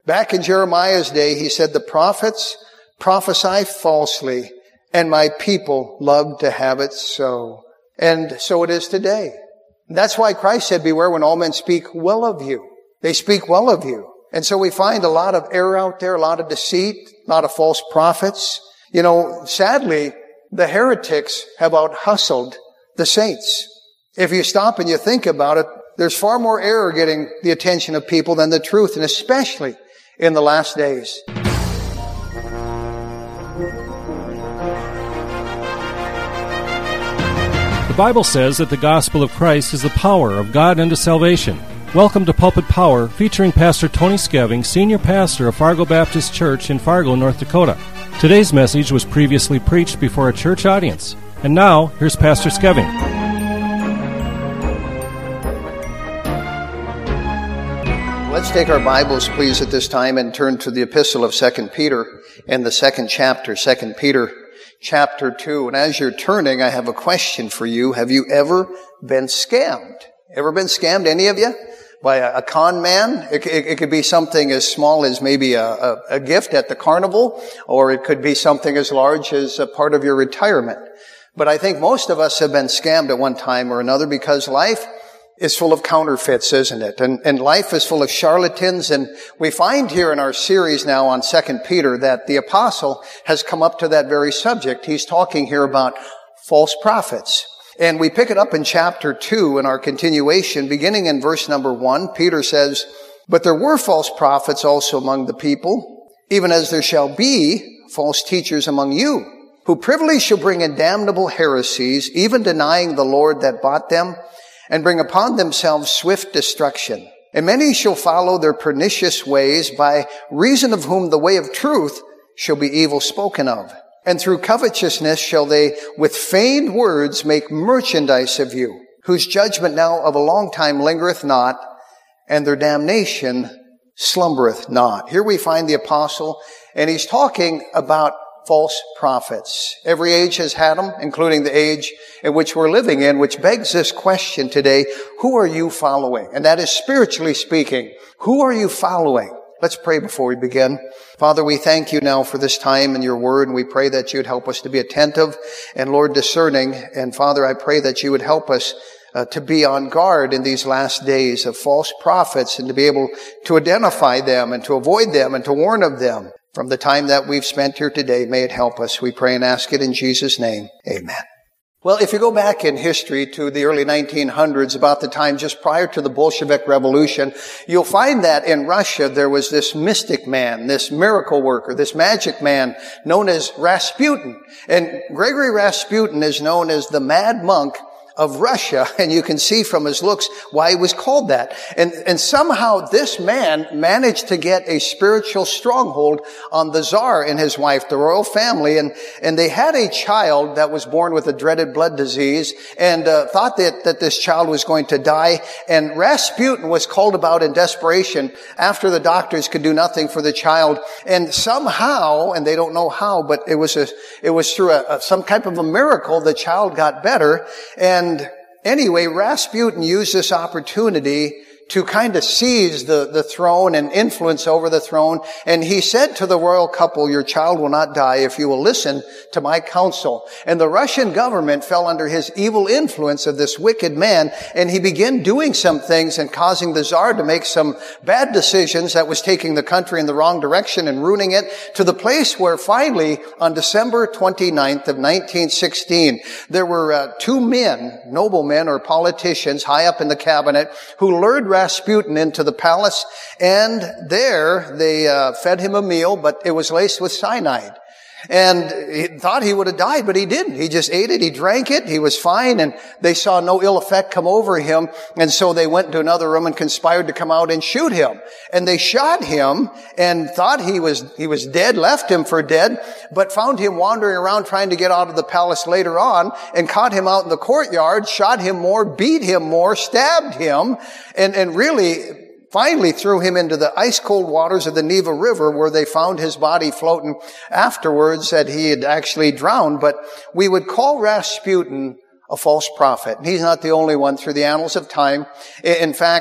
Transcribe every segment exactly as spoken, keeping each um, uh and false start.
Back in Jeremiah's day, he said, the prophets prophesy falsely, and my people love to have it so. And so it is today. That's why Christ said, beware when all men speak well of you. They speak well of you. And so we find a lot of error out there, a lot of deceit, a lot of false prophets. You know, sadly, the heretics have out-hustled the saints. If you stop and you think about it, there's far more error getting the attention of people than the truth, and especially in the last days. The Bible says that the gospel of Christ is the power of God unto salvation. Welcome to Pulpit Power, featuring Pastor Tony Skeving, Senior Pastor of Fargo Baptist Church in Fargo, North Dakota. Today's message was previously preached before a church audience. And now, here's Pastor Skeving. Let's take our Bibles, please, at this time and turn to the epistle of Second Peter and the second chapter, Second Peter chapter two. And as you're turning, I have a question for you. Have you ever been scammed? Ever been scammed, any of you? By a, a con man? It, it, it could be something as small as maybe a, a, a gift at the carnival, or it could be something as large as a part of your retirement. But I think most of us have been scammed at one time or another, because life is full of counterfeits, isn't it? And, and life is full of charlatans. And we find here in our series now on Second Peter that the apostle has come up to that very subject. He's talking here about false prophets. And we pick it up in chapter two in our continuation, beginning in verse number one. Peter says, but there were false prophets also among the people, even as there shall be false teachers among you, who privily shall bring in damnable heresies, even denying the Lord that bought them, and bring upon themselves swift destruction. And many shall follow their pernicious ways, by reason of whom the way of truth shall be evil spoken of. And through covetousness shall they with feigned words make merchandise of you, whose judgment now of a long time lingereth not, and their damnation slumbereth not. Here we find the apostle, and he's talking about false prophets. Every age has had them, including the age in which we're living in, which begs this question today: who are you following? And that is, spiritually speaking, who are you following? Let's pray before we begin. Father, we thank you now for this time in your word, and we pray that you would help us to be attentive and, Lord, discerning. And Father, I pray that you would help us uh, to be on guard in these last days of false prophets, and to be able to identify them and to avoid them and to warn of them. From the time that we've spent here today, may it help us. We pray and ask it in Jesus' name. Amen. Well, if you go back in history to the early nineteen hundreds, about the time just prior to the Bolshevik Revolution, you'll find that in Russia there was this mystic man, this miracle worker, this magic man known as Rasputin. And Gregory Rasputin is known as the Mad Monk of Russia, and you can see from his looks why he was called that. And, and somehow this man managed to get a spiritual stronghold on the Tsar and his wife, the royal family, and, and they had a child that was born with a dreaded blood disease, and uh, thought that, that this child was going to die. And Rasputin was called about in desperation after the doctors could do nothing for the child. And somehow, and they don't know how, but it was a, it was through a, a, some type of a miracle, the child got better. And And anyway, Rasputin used this opportunity to kind of seize the, the throne and influence over the throne. And he said to the royal couple, your child will not die if you will listen to my counsel. And the Russian government fell under his evil influence of this wicked man. And he began doing some things and causing the Tsar to make some bad decisions that was taking the country in the wrong direction and ruining it, to the place where finally on December twenty-ninth of nineteen sixteen, there were uh, two men, noblemen or politicians high up in the cabinet, who lured Rasputin into the palace, and there they uh, fed him a meal, but it was laced with cyanide. And he thought he would have died, but he didn't. He just ate it, he drank it, he was fine, and they saw no ill effect come over him. And so they went into another room and conspired to come out and shoot him. And they shot him and thought he was he was dead, left him for dead, but found him wandering around trying to get out of the palace later on, and caught him out in the courtyard, shot him more, beat him more, stabbed him, and, and really finally threw him into the ice-cold waters of the Neva River, where they found his body floating afterwards, that he had actually drowned. But we would call Rasputin a false prophet. And he's not the only one through the annals of time. In fact,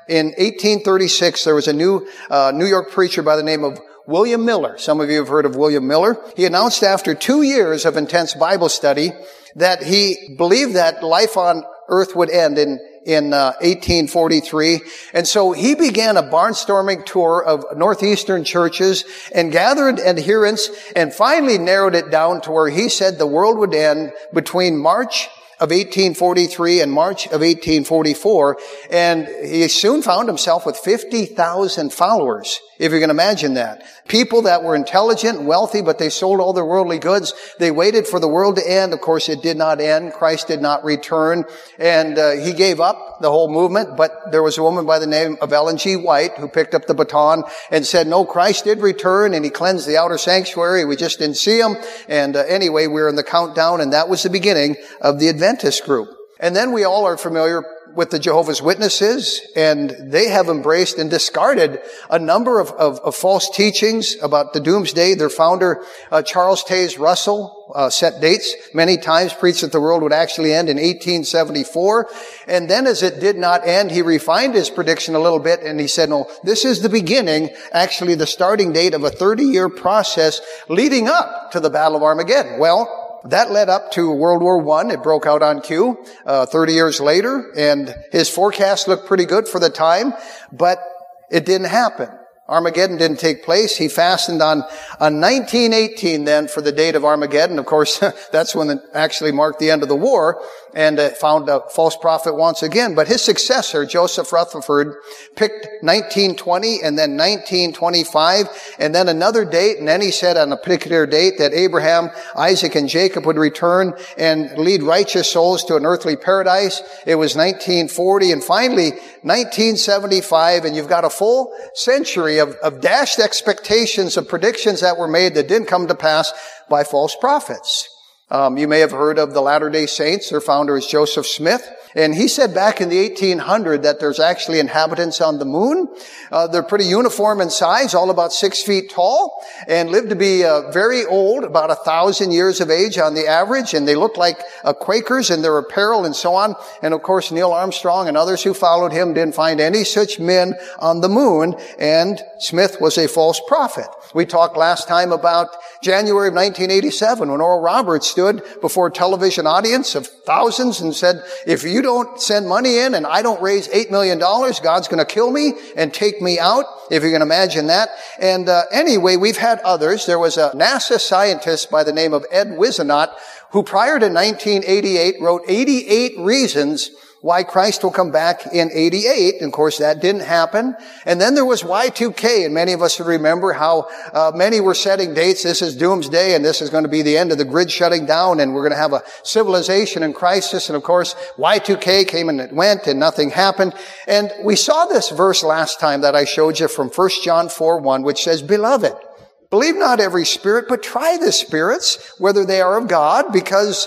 in eighteen thirty-six, there was a new uh, New York preacher by the name of William Miller. Some of you have heard of William Miller. He announced after two years of intense Bible study that he believed that life on earth would end in in uh, eighteen forty-three. And so he began a barnstorming tour of northeastern churches and gathered adherents and finally narrowed it down to where he said the world would end between March of eighteen forty-three and March of eighteen forty-four. And he soon found himself with fifty thousand followers, if you can imagine that. People that were intelligent and wealthy, but they sold all their worldly goods. They waited for the world to end. Of course, it did not end. Christ did not return. And uh, he gave up the whole movement. But there was a woman by the name of Ellen G. White who picked up the baton and said, no, Christ did return, and he cleansed the outer sanctuary. We just didn't see him. And uh, anyway, we were in the countdown, and that was the beginning of the Adventist group. And then we all are familiar with the Jehovah's Witnesses, and they have embraced and discarded a number of, of, of false teachings about the doomsday. Their founder, uh, Charles Taze Russell, uh, set dates many times, preached that the world would actually end in eighteen seventy-four. And then as it did not end, he refined his prediction a little bit, and he said, no, this is the beginning, actually the starting date of a thirty-year process leading up to the Battle of Armageddon. Well, that led up to World War One. It broke out on cue uh, thirty years later, and his forecast looked pretty good for the time, but it didn't happen. Armageddon didn't take place. He fastened on, on nineteen eighteen then for the date of Armageddon. Of course, that's when it actually marked the end of the war, and uh, found a false prophet once again. But his successor, Joseph Rutherford, picked nineteen twenty and then nineteen twenty-five and then another date. And then he said on a particular date that Abraham, Isaac, and Jacob would return and lead righteous souls to an earthly paradise. It was nineteen forty and finally nineteen seventy-five, and you've got a full century of, of dashed expectations of predictions that were made that didn't come to pass by false prophets. Um, you may have heard of the Latter-day Saints. Their founder is Joseph Smith. And he said back in the eighteen hundred that there's actually inhabitants on the moon. Uh, they're pretty uniform in size, all about six feet tall, and live to be uh, very old, about a thousand years of age on the average. And they look like uh, Quakers in their apparel and so on. And of course, Neil Armstrong and others who followed him didn't find any such men on the moon. And Smith was a false prophet. We talked last time about January of nineteen eighty-seven when Oral Roberts stood before a television audience of thousands and said, if you don't send money in and I don't raise eight million dollars, God's going to kill me and take me out, if you can imagine that. And uh, anyway, we've had others. There was a NASA scientist by the name of Ed Wisenot who prior to nineteen eighty-eight wrote eighty-eight reasons why Christ will come back in eighty-eight. And of course, that didn't happen. And then there was Y two K, and many of us remember how uh, many were setting dates. This is doomsday, and this is going to be the end of the grid shutting down, and we're going to have a civilization in crisis. And of course, Y two K came and it went, and nothing happened. And we saw this verse last time that I showed you from First John four one, which says, Beloved, believe not every spirit, but try the spirits, whether they are of God, because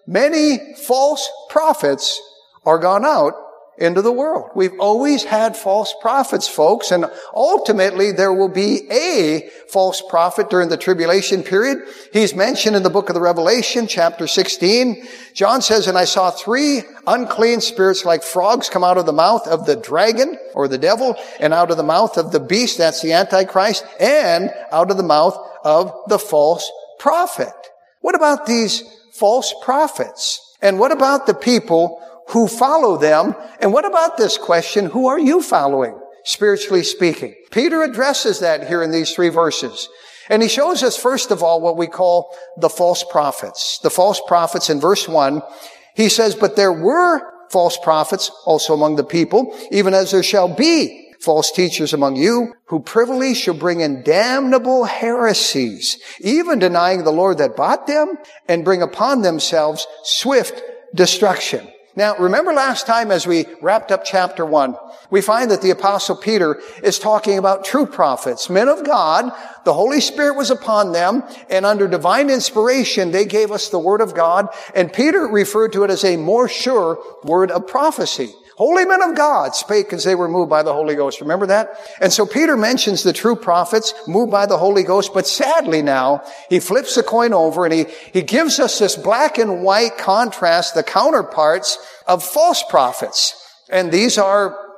many false prophets are gone out into the world. We've always had false prophets, folks, and ultimately there will be a false prophet during the tribulation period. He's mentioned in the book of the Revelation, chapter sixteen. John says, and I saw three unclean spirits like frogs come out of the mouth of the dragon, or the devil, and out of the mouth of the beast, that's the Antichrist, and out of the mouth of the false prophet. What about these false prophets? And what about the people who follow them? And what about this question, who are you following, spiritually speaking? Peter addresses that here in these three verses. And he shows us, first of all, what we call the false prophets. The false prophets in verse one, he says, but there were false prophets also among the people, even as there shall be false teachers among you, who privily shall bring in damnable heresies, even denying the Lord that bought them, and bring upon themselves swift destruction. Now, remember last time as we wrapped up chapter one, we find that the Apostle Peter is talking about true prophets, men of God. The Holy Spirit was upon them, and under divine inspiration, they gave us the Word of God, and Peter referred to it as a more sure word of prophecy. Holy men of God spake as they were moved by the Holy Ghost. Remember that? And so Peter mentions the true prophets moved by the Holy Ghost, but sadly now, he flips the coin over and he, he gives us this black and white contrast, the counterparts of false prophets. And these are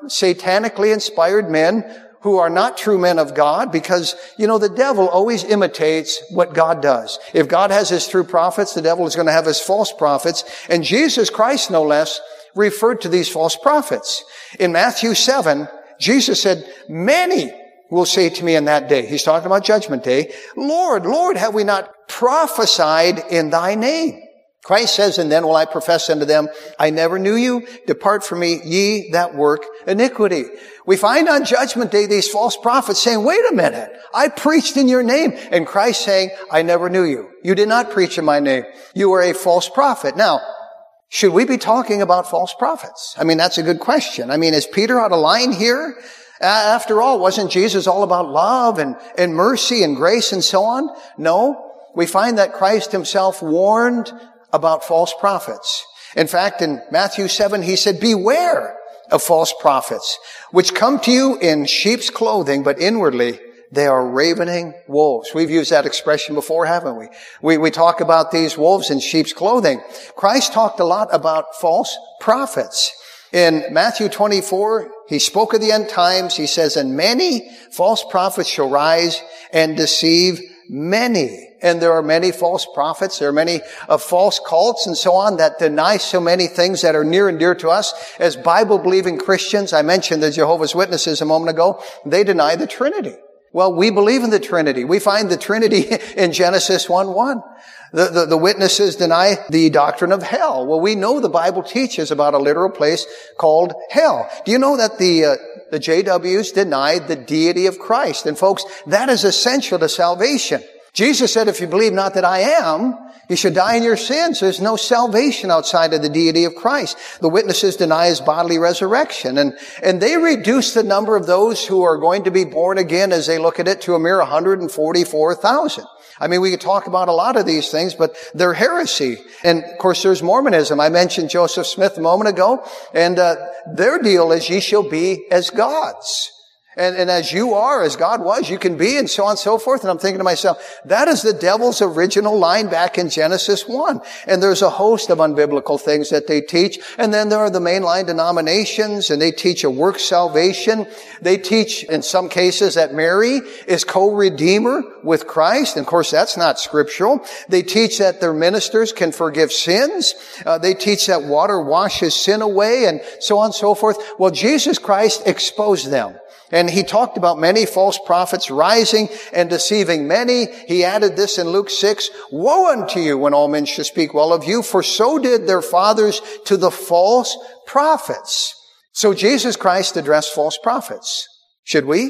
satanically inspired men who are not true men of God, because, you know, the devil always imitates what God does. If God has his true prophets, the devil is going to have his false prophets. And Jesus Christ, no less, referred to these false prophets. In Matthew seven, Jesus said, many will say to me in that day, he's talking about Judgment Day, Lord, Lord, have we not prophesied in thy name? Christ says, and then will I profess unto them, I never knew you. Depart from me, ye that work iniquity. We find on Judgment Day these false prophets saying, wait a minute, I preached in your name. And Christ saying, I never knew you. You did not preach in my name. You are a false prophet. Now, should we be talking about false prophets? I mean, that's a good question. I mean, is Peter out of line here? Uh, after all, wasn't Jesus all about love and, and mercy and grace and so on? No. We find that Christ himself warned about false prophets. In fact, in Matthew seven, he said, beware of false prophets, which come to you in sheep's clothing, but inwardly they are ravening wolves. We've used that expression before, haven't we? We, we talk about these wolves in sheep's clothing. Christ talked a lot about false prophets. In Matthew twenty-four, he spoke of the end times. He says, and many false prophets shall rise and deceive many. And there are many false prophets. There are many uh, false cults and so on that deny so many things that are near and dear to us as Bible-believing Christians. I mentioned the Jehovah's Witnesses a moment ago. They deny the Trinity. Well, we believe in the Trinity. We find the Trinity in Genesis one one. The, the, the witnesses deny the doctrine of hell. Well, we know the Bible teaches about a literal place called hell. Do you know that the uh, the J Ws denied the deity of Christ? And folks, that is essential to salvation. Jesus said, if you believe not that I am, you should die in your sins. There's no salvation outside of the deity of Christ. The witnesses deny his bodily resurrection. And, and they reduce the number of those who are going to be born again, as they look at it, to a mere one hundred forty-four thousand. I mean, we could talk about a lot of these things, but they're heresy. And, of course, there's Mormonism. I mentioned Joseph Smith a moment ago, and uh, their deal is ye shall be as gods. And, and as you are, as God was, you can be, and so on and so forth. And I'm thinking to myself, that is the devil's original line back in Genesis one. And there's a host of unbiblical things that they teach. And then there are the mainline denominations, and they teach a work salvation. They teach, in some cases, that Mary is co-redeemer with Christ. And of course, that's not scriptural. They teach that their ministers can forgive sins. Uh, they teach that water washes sin away, and so on and so forth. Well, Jesus Christ exposed them. And he talked about many false prophets rising and deceiving many. He added this in Luke six, woe unto you when all men shall speak well of you, for so did their fathers to the false prophets. So Jesus Christ addressed false prophets. Should we?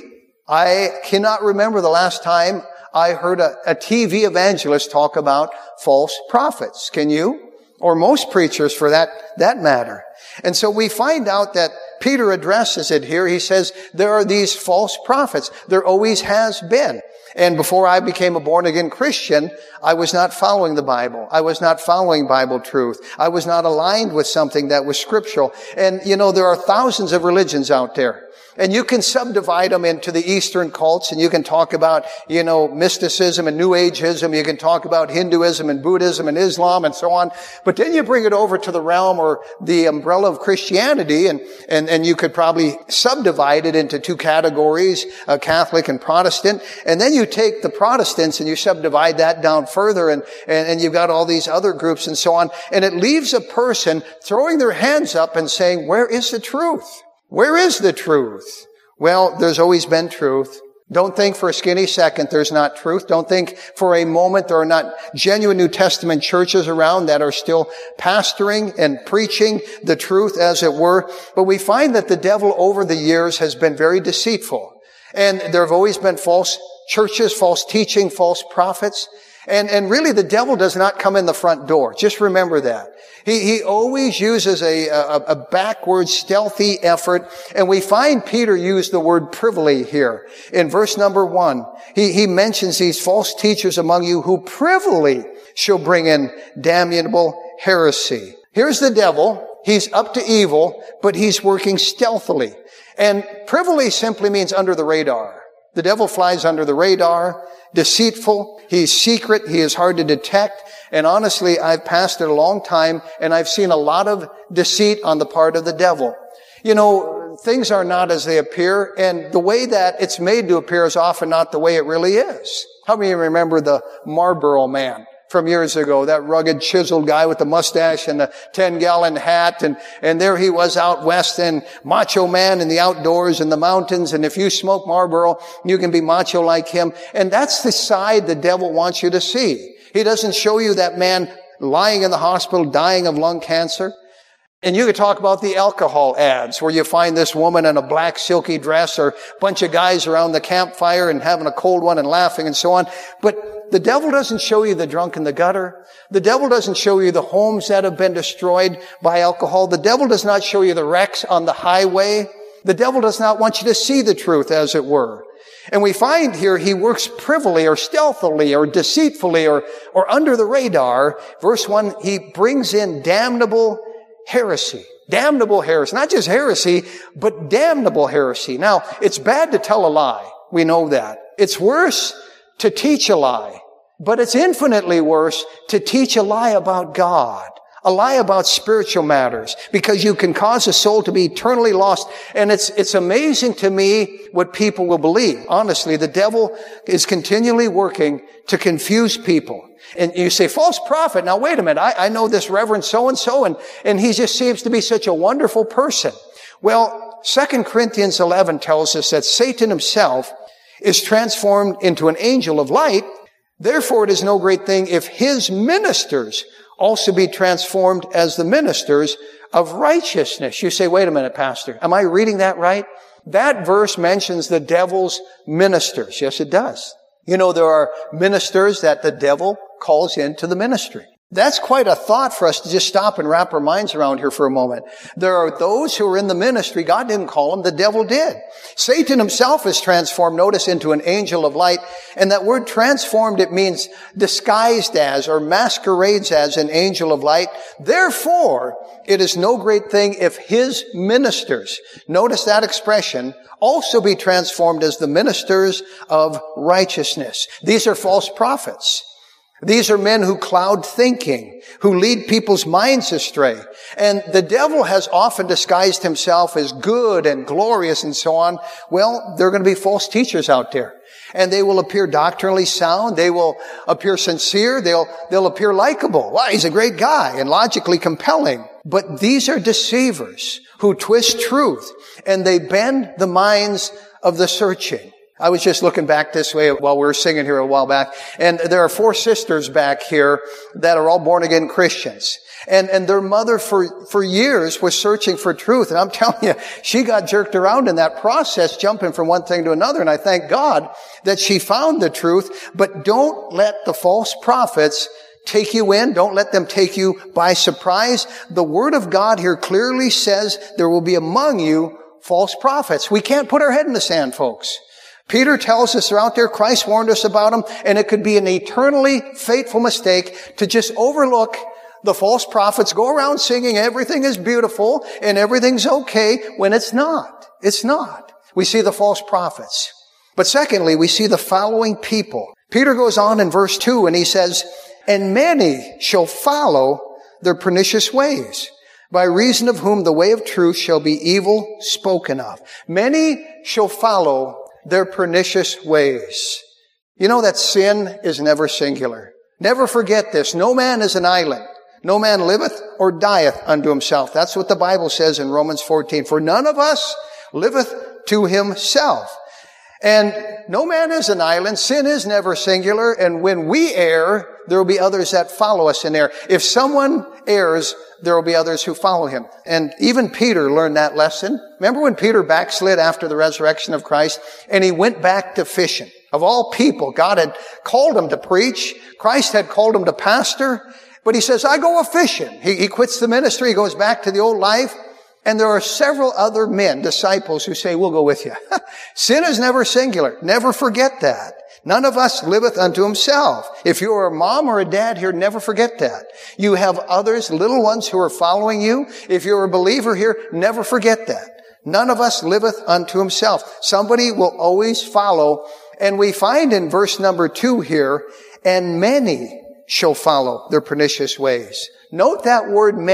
I cannot remember the last time I heard a, a T V evangelist talk about false prophets. Can you? Or most preachers for that, that matter. And so we find out that Peter addresses it here. He says, there are these false prophets. There always has been. And before I became a born-again Christian, I was not following the Bible. I was not following Bible truth. I was not aligned with something that was scriptural. And, you know, there are thousands of religions out there. And you can subdivide them into the Eastern cults, and you can talk about, you know, mysticism and New Ageism. You can talk about Hinduism and Buddhism and Islam and so on. But then you bring it over to the realm or the umbrella of Christianity, and, and, and you could probably subdivide it into two categories, uh, Catholic and Protestant. And then you take the Protestants and you subdivide that down further, and, and, and you've got all these other groups and so on. And it leaves a person throwing their hands up and saying, where is the truth? Where is the truth? Well, there's always been truth. Don't think for a skinny second there's not truth. Don't think for a moment there are not genuine New Testament churches around that are still pastoring and preaching the truth, as it were. But we find that the devil over the years has been very deceitful. And there have always been false churches, false teaching, false prophets. And, and really the devil does not come in the front door. Just remember that. He, he always uses a, a, a backward, stealthy effort. And we find Peter use the word privily here. In verse number one, he, he mentions these false teachers among you who privily shall bring in damnable heresy. Here's the devil. He's up to evil, but he's working stealthily. And privily simply means under the radar. The devil flies under the radar, deceitful, he's secret, he is hard to detect. And honestly, I've pastored a long time, and I've seen a lot of deceit on the part of the devil. You know, things are not as they appear, and the way that it's made to appear is often not the way it really is. How many of you remember the Marlboro Man from years ago, that rugged, chiseled guy with the mustache and the ten-gallon hat, and, and there he was out west, and macho man in the outdoors in the mountains, and if you smoke Marlboro, you can be macho like him. And that's the side the devil wants you to see. He doesn't show you that man lying in the hospital, dying of lung cancer. And you could talk about the alcohol ads where you find this woman in a black silky dress or a bunch of guys around the campfire and having a cold one and laughing and so on. But the devil doesn't show you the drunk in the gutter. The devil doesn't show you the homes that have been destroyed by alcohol. The devil does not show you the wrecks on the highway. The devil does not want you to see the truth, as it were. And we find here he works privily or stealthily or deceitfully or, or under the radar. Verse one, he brings in damnable heresy. Damnable heresy. Not just heresy, but damnable heresy. Now, it's bad to tell a lie. We know that. It's worse to teach a lie. But it's infinitely worse to teach a lie about God. A lie about spiritual matters. Because you can cause a soul to be eternally lost. And it's, it's amazing to me what people will believe. Honestly, the devil is continually working to confuse people. And you say, false prophet. Now, wait a minute. I, I know this Reverend so-and-so, and, and he just seems to be such a wonderful person. Well, Second Corinthians eleven tells us that Satan himself is transformed into an angel of light. Therefore, it is no great thing if his ministers also be transformed as the ministers of righteousness. You say, wait a minute, Pastor. Am I reading that right? That verse mentions the devil's ministers. Yes, it does. You know, there are ministers that the devil calls into the ministry. That's quite a thought for us to just stop and wrap our minds around here for a moment. There are those who are in the ministry. God didn't call them. The devil did. Satan himself is transformed, notice, into an angel of light. And that word transformed, it means disguised as or masquerades as an angel of light. Therefore, it is no great thing if his ministers, notice that expression, also be transformed as the ministers of righteousness. These are false prophets. These are men who cloud thinking, who lead people's minds astray. And the devil has often disguised himself as good and glorious and so on. Well, there are going to be false teachers out there. And they will appear doctrinally sound. They will appear sincere. They'll, they'll appear likable. Wow, he's a great guy and logically compelling. But these are deceivers who twist truth, and they bend the minds of the searching. I was just looking back this way while we were singing here a while back, and there are four sisters back here that are all born-again Christians. And, and their mother for, for years was searching for truth. And I'm telling you, she got jerked around in that process, jumping from one thing to another. And I thank God that she found the truth. But don't let the false prophets take you in. Don't let them take you by surprise. The Word of God here clearly says there will be among you false prophets. We can't put our head in the sand, folks. Peter tells us they're out there. Christ warned us about them. And it could be an eternally fateful mistake to just overlook the false prophets, go around singing everything is beautiful and everything's okay when it's not. It's not. We see the false prophets. But secondly, we see the following people. Peter goes on in verse two and he says, and many shall follow their pernicious ways, by reason of whom the way of truth shall be evil spoken of. Many shall follow their pernicious ways. You know that sin is never singular. Never forget this. No man is an island. No man liveth or dieth unto himself. That's what the Bible says in Romans fourteen. For none of us liveth to himself. And no man is an island. Sin is never singular. And when we err, there will be others that follow us in error. If someone errs, there will be others who follow him. And even Peter learned that lesson. Remember when Peter backslid after the resurrection of Christ and he went back to fishing? Of all people, God had called him to preach. Christ had called him to pastor. But he says, I go a-fishing. He, he quits the ministry. He goes back to the old life. And there are several other men, disciples, who say, we'll go with you. Sin is never singular. Never forget that. None of us liveth unto himself. If you're a mom or a dad here, never forget that. You have others, little ones, who are following you. If you're a believer here, never forget that. None of us liveth unto himself. Somebody will always follow. And we find in verse number two here, and many shall follow their pernicious ways. Note that word many.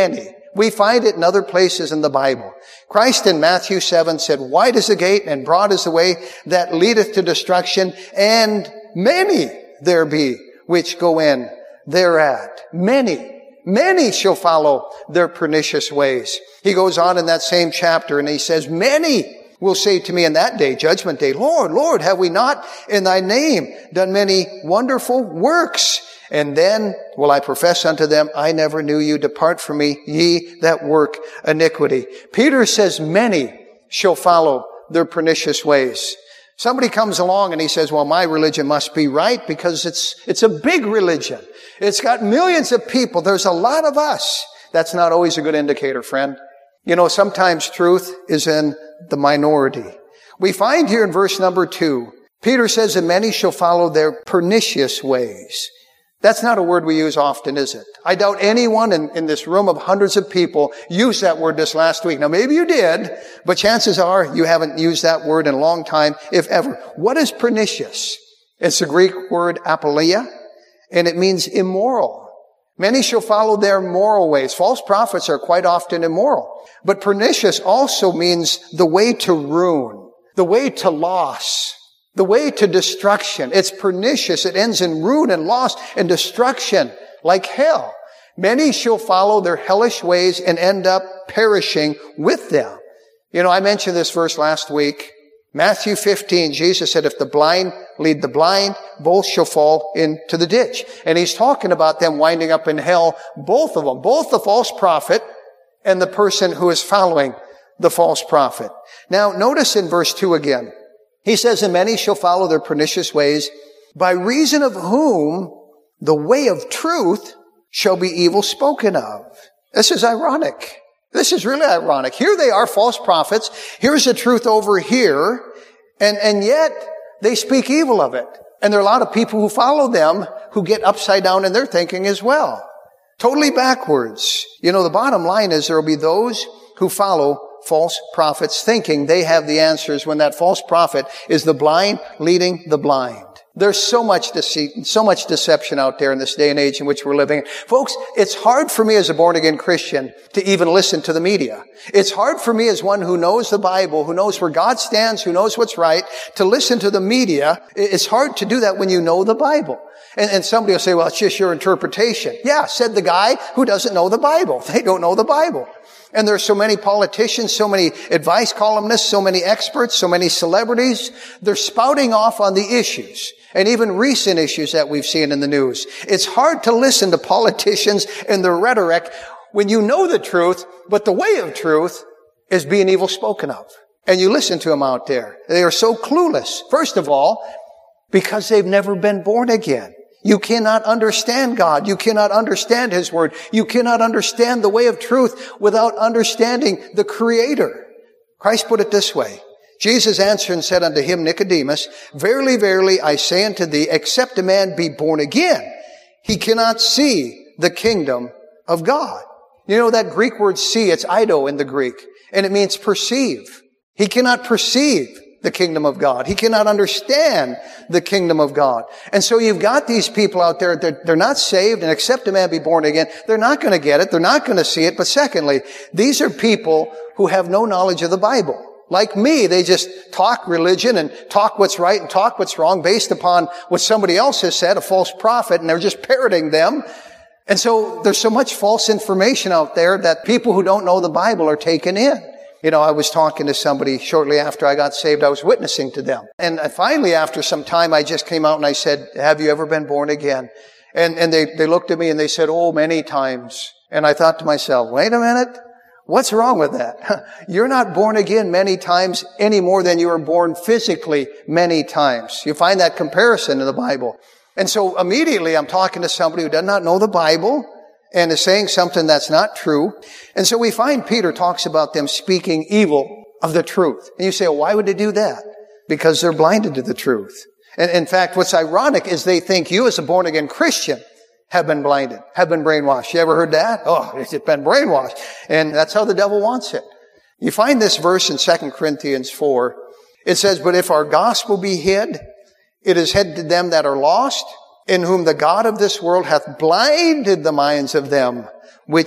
We find it in other places in the Bible. Christ in Matthew seven said, wide is the gate and broad is the way that leadeth to destruction, and many there be which go in thereat. Many, many shall follow their pernicious ways. He goes on in that same chapter and he says, many will say to me in that day, judgment day, Lord, Lord, have we not in thy name done many wonderful works? And then will I profess unto them, I never knew you. Depart from me, ye that work iniquity. Peter says many shall follow their pernicious ways. Somebody comes along and he says, well, my religion must be right because it's, it's a big religion. It's got millions of people. There's a lot of us. That's not always a good indicator, friend. You know, sometimes truth is in the minority. We find here in verse number two, Peter says that many shall follow their pernicious ways. That's not a word we use often, is it? I doubt anyone in, in this room of hundreds of people used that word this last week. Now, maybe you did, but chances are you haven't used that word in a long time, if ever. What is pernicious? It's the Greek word apoleia, and it means immoral. Many shall follow their moral ways. False prophets are quite often immoral. But pernicious also means the way to ruin, the way to loss, the way to destruction. It's pernicious. It ends in ruin and loss and destruction, like hell. Many shall follow their hellish ways and end up perishing with them. You know, I mentioned this verse last week. Matthew fifteen, Jesus said, if the blind lead the blind, both shall fall into the ditch. And he's talking about them winding up in hell, both of them, both the false prophet and the person who is following the false prophet. Now, notice in verse two again. He says, and many shall follow their pernicious ways, by reason of whom the way of truth shall be evil spoken of. This is ironic. This is really ironic. Here they are, false prophets. Here's the truth over here. And, and yet they speak evil of it. And there are a lot of people who follow them who get upside down in their thinking as well. Totally backwards. You know, the bottom line is there will be those who follow false prophets thinking they have the answers when that false prophet is the blind leading the blind. There's so much deceit and so much deception out there in this day and age in which we're living. Folks, it's hard for me as a born-again Christian to even listen to the media. It's hard for me as one who knows the Bible, who knows where God stands, who knows what's right, to listen to the media. It's hard to do that when you know the Bible. And, and somebody will say, well, it's just your interpretation. Yeah, said the guy who doesn't know the Bible. They don't know the Bible. And there's so many politicians, so many advice columnists, so many experts, so many celebrities. They're spouting off on the issues, and even recent issues that we've seen in the news. It's hard to listen to politicians and their rhetoric when you know the truth, but the way of truth is being evil spoken of. And you listen to them out there. They are so clueless. First of all, because they've never been born again. You cannot understand God. You cannot understand His Word. You cannot understand the way of truth without understanding the Creator. Christ put it this way. Jesus answered and said unto him, Nicodemus, verily, verily, I say unto thee, except a man be born again, he cannot see the kingdom of God. You know that Greek word see, it's eido in the Greek, and it means perceive. He cannot perceive the kingdom of God. He cannot understand the kingdom of God. And so you've got these people out there, they're, they're not saved, and except a man be born again, they're not going to get it, they're not going to see it. But secondly, these are people who have no knowledge of the Bible. Like me, they just talk religion and talk what's right and talk what's wrong based upon what somebody else has said, a false prophet, and they're just parroting them. And so there's so much false information out there that people who don't know the Bible are taken in. You know, I was talking to somebody shortly after I got saved. I was witnessing to them. And finally, after some time, I just came out and I said, have you ever been born again? And, and they, they looked at me and they said, oh, many times. And I thought to myself, wait a minute. What's wrong with that? You're not born again many times any more than you were born physically many times. You find that comparison in the Bible. And so immediately I'm talking to somebody who does not know the Bible and is saying something that's not true. And so we find Peter talks about them speaking evil of the truth. And you say, well, why would they do that? Because they're blinded to the truth. And in fact, what's ironic is they think you as a born-again Christian have been blinded, have been brainwashed. You ever heard that? Oh, it's been brainwashed. And that's how the devil wants it. You find this verse in Second Corinthians four. It says, but if our gospel be hid, it is hid to them that are lost, in whom the God of this world hath blinded the minds of them which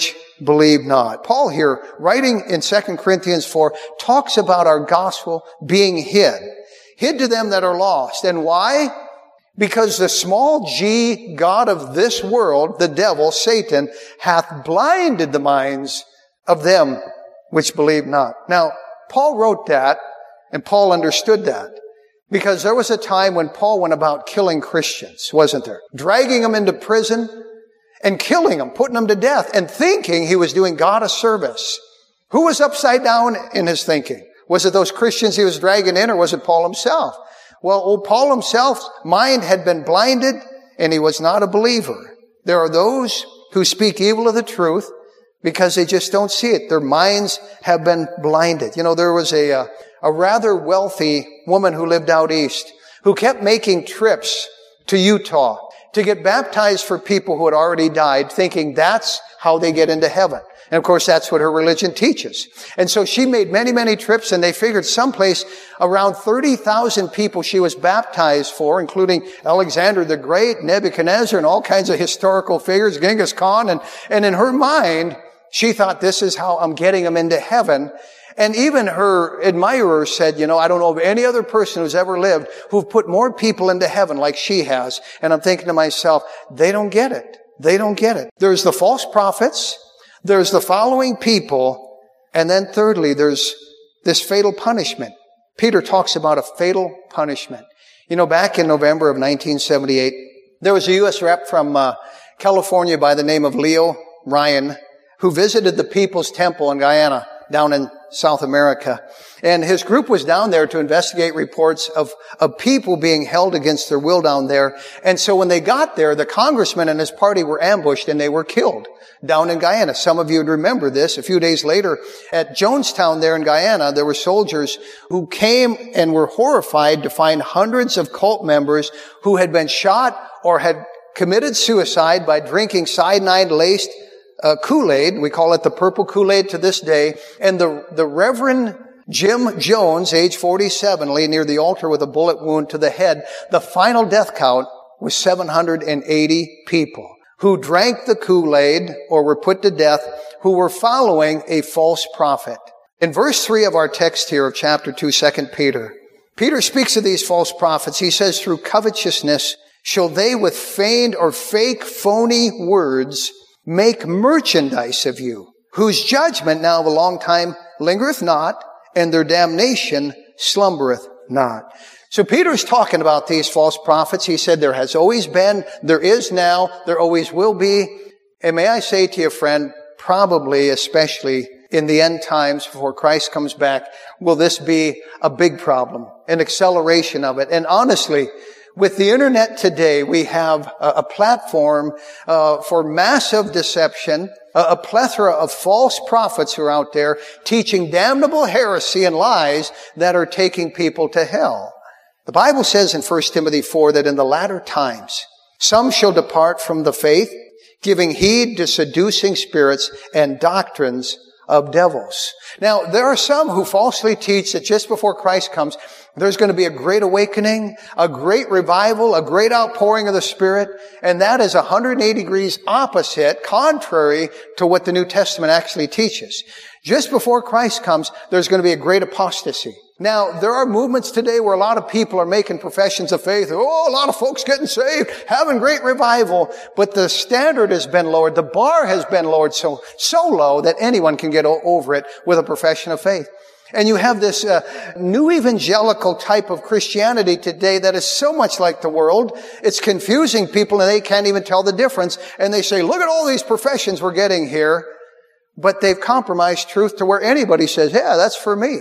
believe not. Paul here, writing in Second Corinthians four, talks about our gospel being hid. Hid to them that are lost. And why? Because the small g god of this world, the devil, Satan, hath blinded the minds of them which believe not. Now, Paul wrote that, and Paul understood that. Because there was a time when Paul went about killing Christians, wasn't there? Dragging them into prison and killing them, putting them to death, and thinking he was doing God a service. Who was upside down in his thinking? Was it those Christians he was dragging in, or was it Paul himself? Well, old Paul himself's mind had been blinded, and he was not a believer. There are those who speak evil of the truth because they just don't see it. Their minds have been blinded. You know, there was a, a, a rather wealthy woman who lived out east who kept making trips to Utah to get baptized for people who had already died, thinking that's how they get into heaven. And of course, that's what her religion teaches. And so she made many, many trips, and they figured someplace around thirty thousand people she was baptized for, including Alexander the Great, Nebuchadnezzar, and all kinds of historical figures, Genghis Khan. And, and in her mind, she thought, this is how I'm getting them into heaven. And even her admirers said, you know, I don't know of any other person who's ever lived who've put more people into heaven like she has. And I'm thinking to myself, they don't get it. They don't get it. There's the false prophets. There's the following people. And then thirdly, there's this fatal punishment. Peter talks about a fatal punishment. You know, back in November of nineteen seventy-eight, there was a U S rep from uh, California by the name of Leo Ryan who visited the People's Temple in Guyana, down in South America. And his group was down there to investigate reports of, of people being held against their will down there. And so when they got there, the congressman and his party were ambushed and they were killed down in Guyana. Some of you would remember this. A few days later at Jonestown there in Guyana, there were soldiers who came and were horrified to find hundreds of cult members who had been shot or had committed suicide by drinking cyanide-laced Uh, Kool-Aid. We call it the purple Kool-Aid to this day. And the, the Reverend Jim Jones, age forty-seven, lay near the altar with a bullet wound to the head. The final death count was seven hundred eighty people who drank the Kool-Aid or were put to death, who were following a false prophet. In verse three of our text here of chapter two, Second Peter, Peter speaks of these false prophets. He says, through covetousness shall they with feigned or fake phony words make merchandise of you, whose judgment now of a long time lingereth not, and their damnation slumbereth not. So Peter's talking about these false prophets. He said there has always been, there is now, there always will be. And may I say to you, friend, probably, especially in the end times before Christ comes back, will this be a big problem, an acceleration of it. And honestly, with the internet today, we have a, a platform uh, for massive deception, a, a plethora of false prophets who are out there teaching damnable heresy and lies that are taking people to hell. The Bible says in First Timothy four that in the latter times, some shall depart from the faith, giving heed to seducing spirits and doctrines of devils. Now, there are some who falsely teach that just before Christ comes, there's going to be a great awakening, a great revival, a great outpouring of the Spirit, and that is one hundred eighty degrees opposite, contrary to what the New Testament actually teaches. Just before Christ comes, there's going to be a great apostasy. Now, there are movements today where a lot of people are making professions of faith. Oh, a lot of folks getting saved, having great revival. But the standard has been lowered. The bar has been lowered so, so low that anyone can get o- over it with a profession of faith. And you have this uh, new evangelical type of Christianity today that is so much like the world. It's confusing people and they can't even tell the difference. And they say, look at all these professions we're getting here. But they've compromised truth to where anybody says, yeah, that's for me.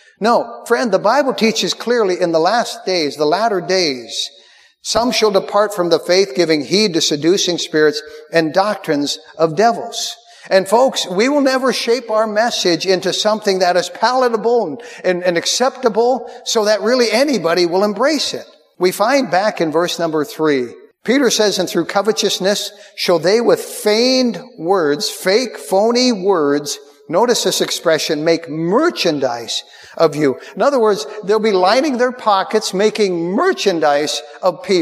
No, friend, the Bible teaches clearly in the last days, the latter days, some shall depart from the faith, giving heed to seducing spirits and doctrines of devils. And folks, we will never shape our message into something that is palatable and, and, and acceptable so that really anybody will embrace it. We find back in verse number three, Peter says, and through covetousness shall they with feigned words, fake, phony words, notice this expression, make merchandise of you. In other words, they'll be lining their pockets, making merchandise of people.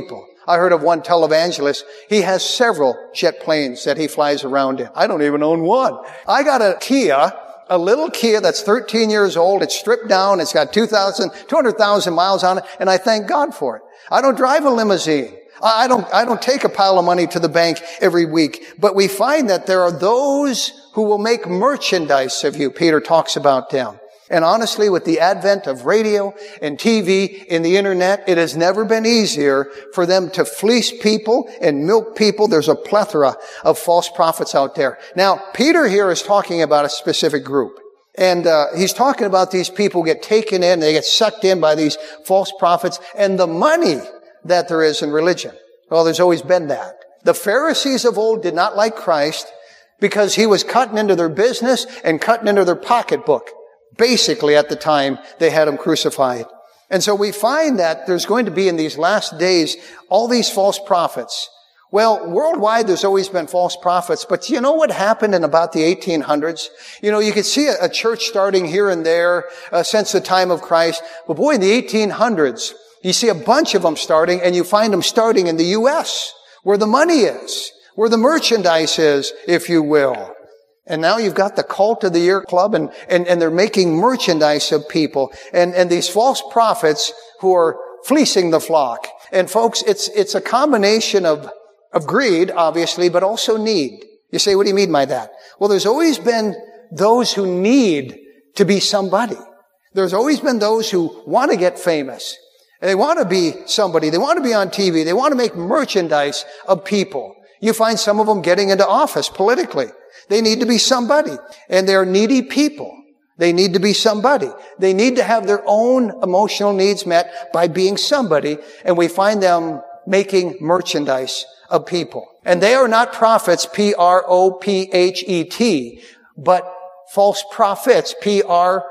I heard of one televangelist. He has several jet planes that he flies around in. I don't even own one. I got a Kia, a little Kia that's thirteen years old. It's stripped down. It's got two hundred thousand miles on it, and I thank God for it. I don't drive a limousine. I don't, I don't take a pile of money to the bank every week. But we find that there are those who will make merchandise of you. Peter talks about them. And honestly, with the advent of radio and T V and the internet, it has never been easier for them to fleece people and milk people. There's a plethora of false prophets out there. Now, Peter here is talking about a specific group. And uh, he's talking about these people get taken in, they get sucked in by these false prophets, and the money that there is in religion. Well, there's always been that. The Pharisees of old did not like Christ because he was cutting into their business and cutting into their pocketbook. Basically, at the time, they had him crucified. And so we find that there's going to be in these last days all these false prophets. Well, worldwide, there's always been false prophets, but you know what happened in about the eighteen hundreds? You know, you could see a, a church starting here and there uh, since the time of Christ. But boy, in the eighteen hundreds, you see a bunch of them starting, and you find them starting in the U S, where the money is, where the merchandise is, if you will. And now you've got the Cult of the Year Club, and, and, and they're making merchandise of people, and, and these false prophets who are fleecing the flock. And folks, it's, it's a combination of, of greed, obviously, but also need. You say, what do you mean by that? Well, there's always been those who need to be somebody. There's always been those who want to get famous. They want to be somebody. They want to be on T V. They want to make merchandise of people. You find some of them getting into office politically. They need to be somebody. And they're needy people. They need to be somebody. They need to have their own emotional needs met by being somebody. And we find them making merchandise of people. And they are not prophets, P R O P H E T, but false prophets, P R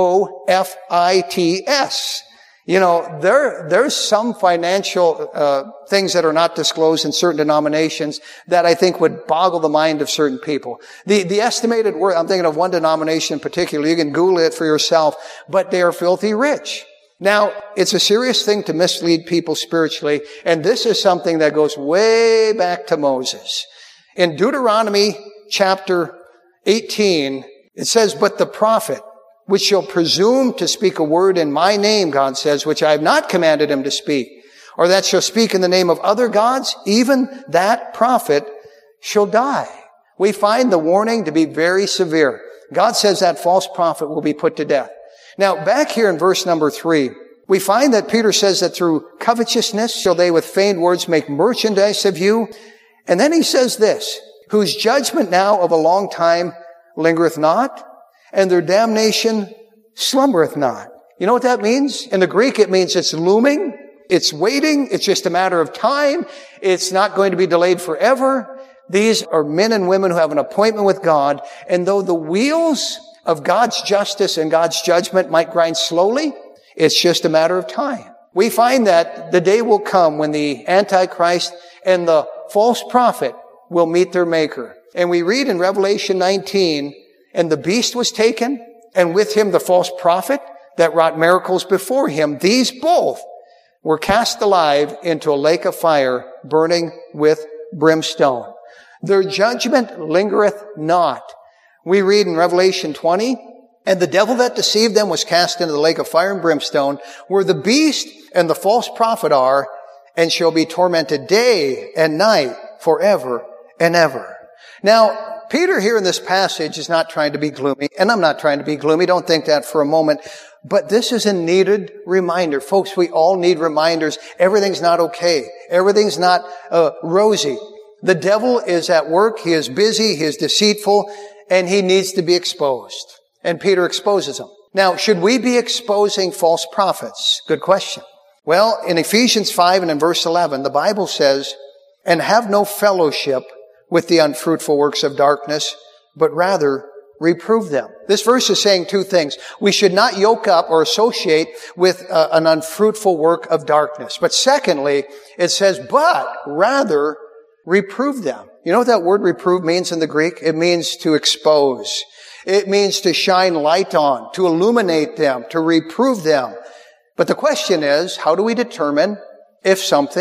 O F I T S. You know, there, there's some financial, uh, things that are not disclosed in certain denominations that I think would boggle the mind of certain people. The, the estimated worth, I'm thinking of one denomination in particular, you can Google it for yourself, but they are filthy rich. Now, it's a serious thing to mislead people spiritually, and this is something that goes way back to Moses. In Deuteronomy chapter eighteen, it says, but the prophet, which shall presume to speak a word in my name, God says, which I have not commanded him to speak, or that shall speak in the name of other gods, even that prophet shall die. We find the warning to be very severe. God says that false prophet will be put to death. Now, back here in verse number three, we find that Peter says that through covetousness shall they with feigned words make merchandise of you. And then he says this, whose judgment now of a long time lingereth not, and their damnation slumbereth not. You know what that means? In the Greek, it means it's looming, it's waiting, it's just a matter of time, it's not going to be delayed forever. These are men and women who have an appointment with God, and though the wheels of God's justice and God's judgment might grind slowly, it's just a matter of time. We find that the day will come when the Antichrist and the false prophet will meet their Maker. And we read in Revelation nineteen, and the beast was taken, and with him the false prophet that wrought miracles before him. These both were cast alive into a lake of fire, burning with brimstone. Their judgment lingereth not. We read in Revelation twenty, and the devil that deceived them was cast into the lake of fire and brimstone, where the beast and the false prophet are, and shall be tormented day and night forever and ever. Now, Peter here in this passage is not trying to be gloomy, and I'm not trying to be gloomy. Don't think that for a moment. But this is a needed reminder. Folks, we all need reminders. Everything's not okay. Everything's not uh, rosy. The devil is at work. He is busy. He is deceitful, and he needs to be exposed. And Peter exposes him. Now, should we be exposing false prophets? Good question. Well, in Ephesians five and in verse eleven, the Bible says, and have no fellowship with the unfruitful works of darkness, but rather reprove them. This verse is saying two things. We should not yoke up or associate with uh, an unfruitful work of darkness. But secondly, it says, but rather reprove them. You know what that word reprove means in the Greek? It means to expose. It means to shine light on, to illuminate them, to reprove them. But the question is, how do we determine if something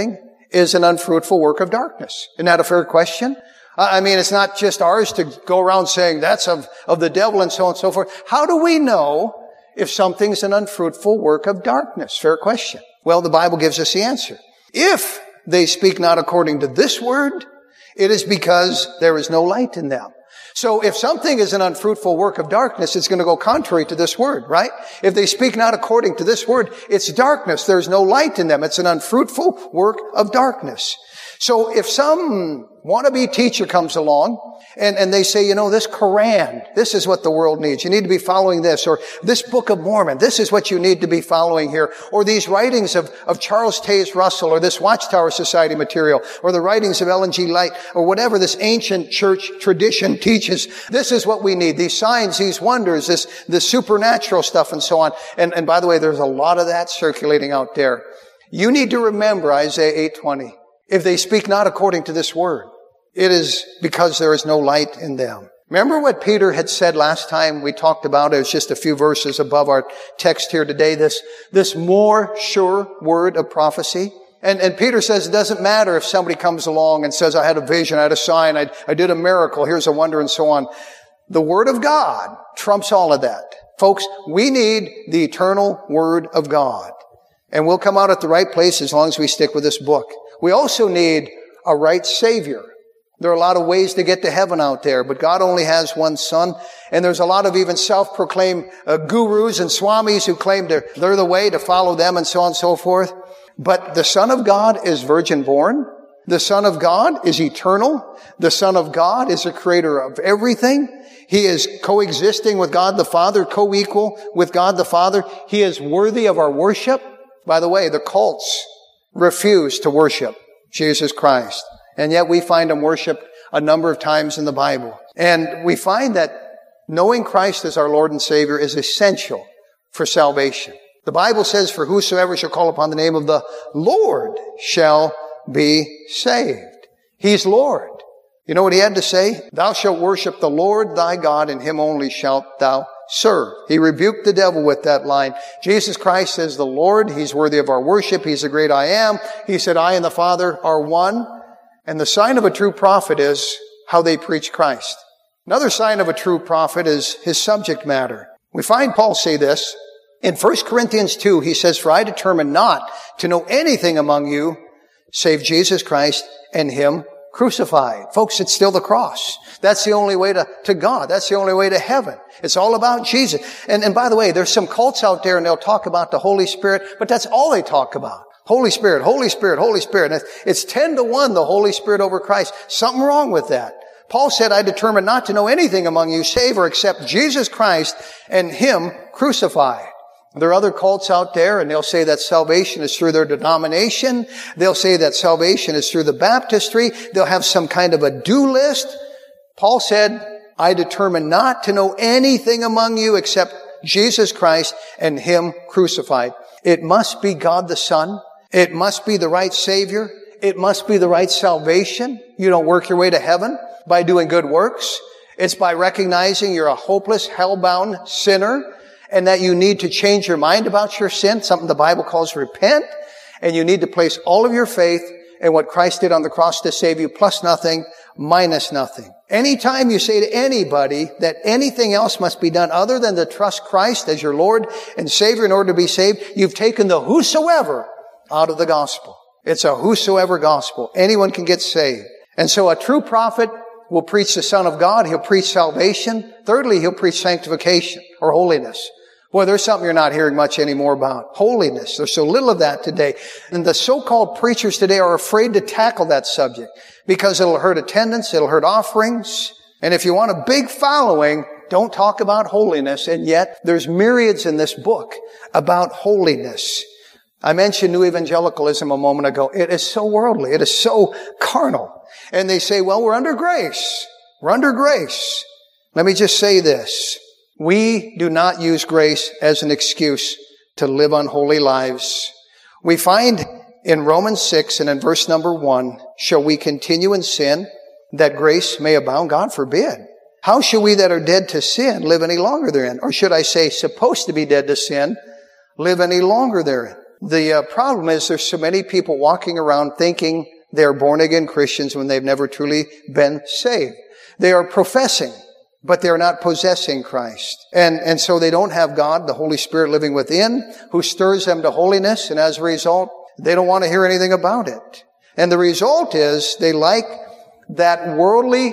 is an unfruitful work of darkness. Isn't that a fair question? I mean, it's not just ours to go around saying that's of, of the devil and so on and so forth. How do we know if something's an unfruitful work of darkness? Fair question. Well, the Bible gives us the answer. If they speak not according to this word, it is because there is no light in them. So if something is an unfruitful work of darkness, it's going to go contrary to this word, right? If they speak not according to this word, it's darkness. There's no light in them. It's an unfruitful work of darkness. So if some wannabe teacher comes along and, and they say, you know, this Quran, this is what the world needs. You need to be following this. Or this Book of Mormon, this is what you need to be following here. Or these writings of, of Charles Taze Russell, or this Watchtower Society material, or the writings of Ellen G. Light, or whatever this ancient church tradition teaches. This is what we need. These signs, these wonders, this, this supernatural stuff and so on. And, and by the way, there's a lot of that circulating out there. You need to remember Isaiah eight twenty. If they speak not according to this word, it is because there is no light in them. Remember what Peter had said last time we talked about? It was just a few verses above our text here today. This, this more sure word of prophecy. And, and Peter says it doesn't matter if somebody comes along and says, I had a vision, I had a sign, I, I did a miracle, here's a wonder and so on. The word of God trumps all of that. Folks, we need the eternal word of God. And we'll come out at the right place as long as we stick with this book. We also need a right Savior. There are a lot of ways to get to heaven out there, but God only has one Son. And there's a lot of even self-proclaimed uh, gurus and swamis who claim they're, they're the way to follow them and so on and so forth. But the Son of God is virgin born. The Son of God is eternal. The Son of God is the creator of everything. He is coexisting with God the Father, co-equal with God the Father. He is worthy of our worship. By the way, the cults refuse to worship Jesus Christ. And yet we find him worshiped a number of times in the Bible. And we find that knowing Christ as our Lord and Savior is essential for salvation. The Bible says, for whosoever shall call upon the name of the Lord shall be saved. He's Lord. You know what he had to say? Thou shalt worship the Lord thy God, and him only shalt thou serve. He rebuked the devil with that line. Jesus Christ is the Lord. He's worthy of our worship. He's the great I am. He said, I and the Father are one. And the sign of a true prophet is how they preach Christ. Another sign of a true prophet is his subject matter. We find Paul say this in First Corinthians two. He says, for I determined not to know anything among you save Jesus Christ and him crucified. Folks, it's still the cross. That's the only way to, to God. That's the only way to heaven. It's all about Jesus. And, and by the way, there's some cults out there and they'll talk about the Holy Spirit, but that's all they talk about. Holy Spirit, Holy Spirit, Holy Spirit. And it's ten to one, the Holy Spirit over Christ. Something wrong with that. Paul said, I determined not to know anything among you save or except Jesus Christ and him crucified. There are other cults out there, and they'll say that salvation is through their denomination. They'll say that salvation is through the baptistry. They'll have some kind of a do list. Paul said, I determined not to know anything among you except Jesus Christ and him crucified. It must be God the Son. It must be the right Savior. It must be the right salvation. You don't work your way to heaven by doing good works. It's by recognizing you're a hopeless, hell-bound sinner, and that you need to change your mind about your sin, something the Bible calls repent, and you need to place all of your faith in what Christ did on the cross to save you, plus nothing, minus nothing. Anytime you say to anybody that anything else must be done other than to trust Christ as your Lord and Savior in order to be saved, you've taken the whosoever out of the gospel. It's a whosoever gospel. Anyone can get saved. And so a true prophet will preach the Son of God. He'll preach salvation. Thirdly, he'll preach sanctification or holiness. Boy, there's something you're not hearing much anymore about. Holiness. There's so little of that today. And the so-called preachers today are afraid to tackle that subject because it'll hurt attendance, it'll hurt offerings. And if you want a big following, don't talk about holiness. And yet, there's myriads in this book about holiness. I mentioned New Evangelicalism a moment ago. It is so worldly. It is so carnal. And they say, well, we're under grace. We're under grace. Let me just say this. We do not use grace as an excuse to live unholy lives. We find in Romans six and in verse number one, shall we continue in sin that grace may abound? God forbid. How shall we that are dead to sin live any longer therein? Or should I say, supposed to be dead to sin, live any longer therein? The uh, problem is there's so many people walking around thinking they're born-again Christians when they've never truly been saved. They are professing, but they're not possessing Christ. And, and so they don't have God, the Holy Spirit living within, who stirs them to holiness, and as a result, they don't want to hear anything about it. And the result is they like that worldly,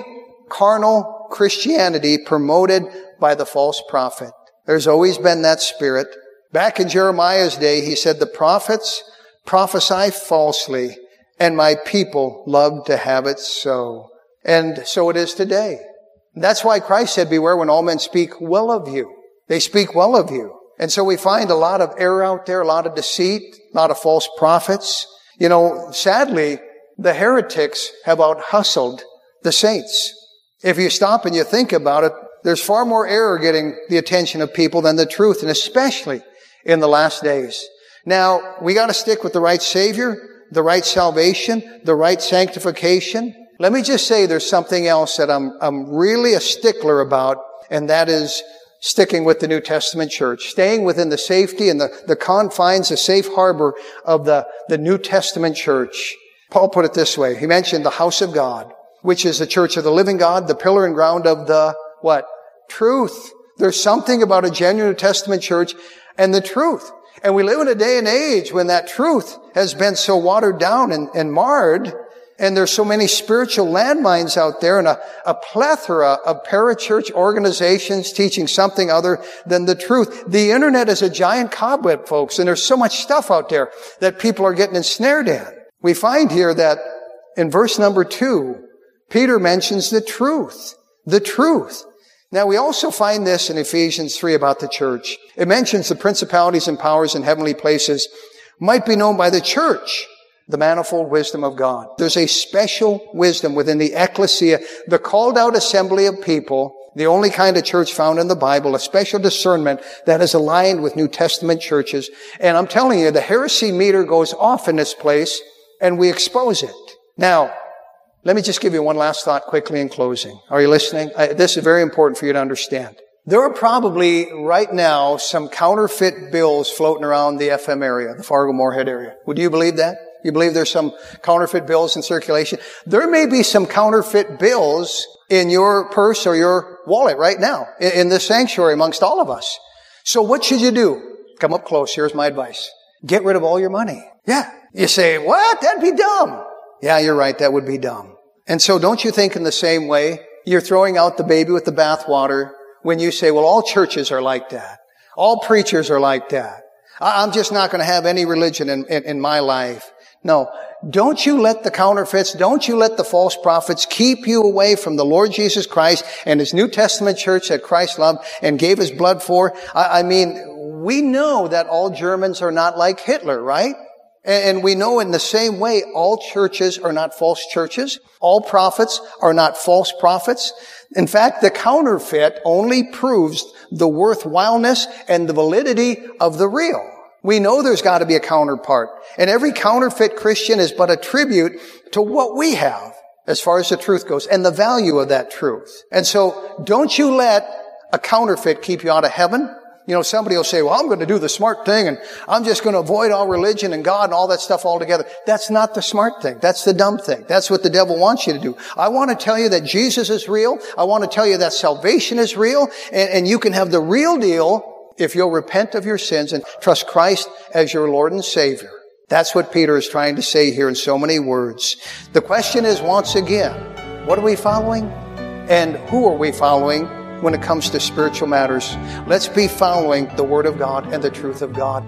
carnal Christianity promoted by the false prophet. There's always been that spirit. Back in Jeremiah's day, he said, the prophets prophesy falsely, and my people love to have it so. And so it is today. That's why Christ said, beware when all men speak well of you. They speak well of you. And so we find a lot of error out there, a lot of deceit, a lot of false prophets. You know, sadly, the heretics have out-hustled the saints. If you stop and you think about it, there's far more error getting the attention of people than the truth, and especially in the last days. Now, we got to stick with the right Savior, the right salvation, the right sanctification. Let me just say there's something else that I'm, I'm really a stickler about, and that is sticking with the New Testament church, staying within the safety and the, the confines, the safe harbor of the, the New Testament church. Paul put it this way. He mentioned the house of God, which is the church of the living God, the pillar and ground of the, what? Truth. There's something about a genuine New Testament church and the truth. And we live in a day and age when that truth has been so watered down and, and marred, and there's so many spiritual landmines out there and a, a plethora of parachurch organizations teaching something other than the truth. The internet is a giant cobweb, folks, and there's so much stuff out there that people are getting ensnared in. We find here that in verse number two, Peter mentions the truth. The truth. Now, we also find this in Ephesians three about the church. It mentions the principalities and powers in heavenly places might be known by the church, the manifold wisdom of God. There's a special wisdom within the ecclesia, the called out assembly of people, the only kind of church found in the Bible, a special discernment that is aligned with New Testament churches. And I'm telling you, the heresy meter goes off in this place, and we expose it. Now, let me just give you one last thought quickly in closing. Are you listening? I, this is very important for you to understand. There are probably right now some counterfeit bills floating around the F M area, the Fargo-Moorhead area. Would you believe that? You believe there's some counterfeit bills in circulation? There may be some counterfeit bills in your purse or your wallet right now, in, in this sanctuary amongst all of us. So what should you do? Come up close. Here's my advice. Get rid of all your money. Yeah. You say, what? That'd be dumb. Yeah, you're right. That would be dumb. And so don't you think in the same way, you're throwing out the baby with the bathwater when you say, well, all churches are like that. All preachers are like that. I'm just not going to have any religion in, in, in my life. No, don't you let the counterfeits, don't you let the false prophets keep you away from the Lord Jesus Christ and His New Testament church that Christ loved and gave His blood for. I, I mean, we know that all Germans are not like Hitler, right? And we know in the same way, all churches are not false churches. All prophets are not false prophets. In fact, the counterfeit only proves the worthwhileness and the validity of the real. We know there's got to be a counterpart. And every counterfeit Christian is but a tribute to what we have as far as the truth goes and the value of that truth. And so don't you let a counterfeit keep you out of heaven. You know, somebody will say, well, I'm going to do the smart thing and I'm just going to avoid all religion and God and all that stuff altogether. That's not the smart thing. That's the dumb thing. That's what the devil wants you to do. I want to tell you that Jesus is real. I want to tell you that salvation is real, and, and you can have the real deal if you'll repent of your sins and trust Christ as your Lord and Savior. That's what Peter is trying to say here in so many words. The question is, once again, what are we following? And who are we following? When it comes to spiritual matters, let's be following the Word of God and the truth of God.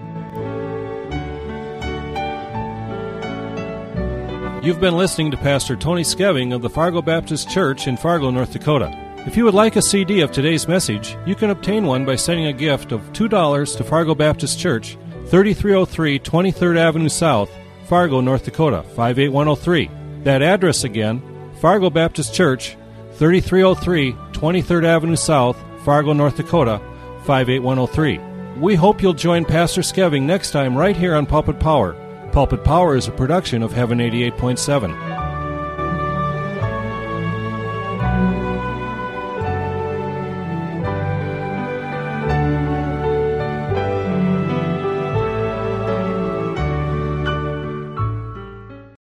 You've been listening to Pastor Tony Skeving of the Fargo Baptist Church in Fargo, North Dakota. If you would like a C D of today's message, you can obtain one by sending a gift of two dollars to Fargo Baptist Church, thirty-three oh three twenty-third Avenue South, Fargo, North Dakota, five eight one oh three. That address again, Fargo Baptist Church, thirty-three oh three twenty-third Avenue South, Fargo, North Dakota, five eight one oh three. We hope you'll join Pastor Skeving next time right here on Pulpit Power. Pulpit Power is a production of Heaven eighty-eight point seven.